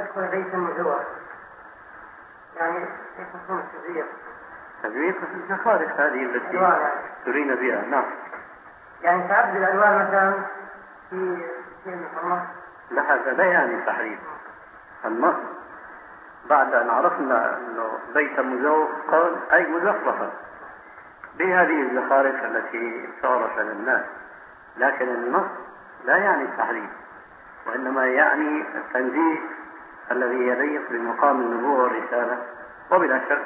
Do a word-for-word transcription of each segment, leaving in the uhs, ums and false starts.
يكون بيتا مزور، يعني يكون تزوير. تزوير في الزخارف هذه التي ترين بها. نعم. يعني تعبد الألوان مثلا في في النص. لا، هذا لا يعني تحريم. النص بعد أن عرفنا أنه بيت مزور قال أي مزخرفة بهذه الزخارف التي تعرف للناس، لكن النص لا يعني التحريم، وإنما يعني التنزيه الذي يليق بمقام النبوة والرسالة. وبلا شك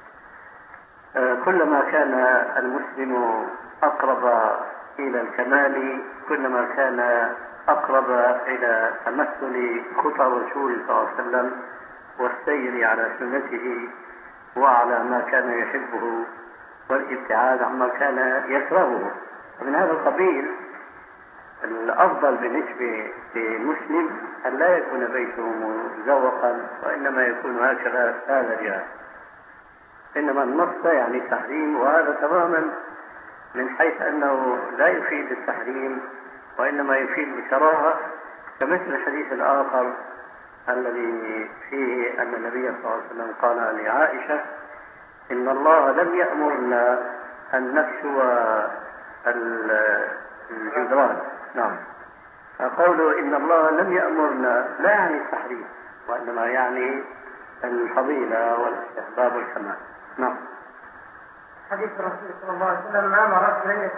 كلما كان المسلم أقرب إلى الكمال كلما كان أقرب إلى تمثل خطى الرسول صلى الله عليه وسلم والسير على سنته وعلى ما كان يحبه والابتعاد عما كان يكرهه. ومن هذا القبيل الأفضل بالنسبة للمسلم أن لا يكون بيته مزوقا، وإنما يكون هكذا هذا جاء. إنما النص يعني التحريم، وهذا تماما من حيث أنه لا يفيد التحريم وإنما يفيد الكراهة، كمثل الحديث الآخر الذي فيه أن النبي صلى الله عليه وسلم قال لعائشة إن الله لم يأمرنا أن نكسو الجدران. نعم. فقوله إن الله لم يأمرنا لا يعني التحريم، وإنما يعني الفضيلة والاستحباب والكمال. نعم. حديث الرسول صلى الله عليه وسلم ما مرت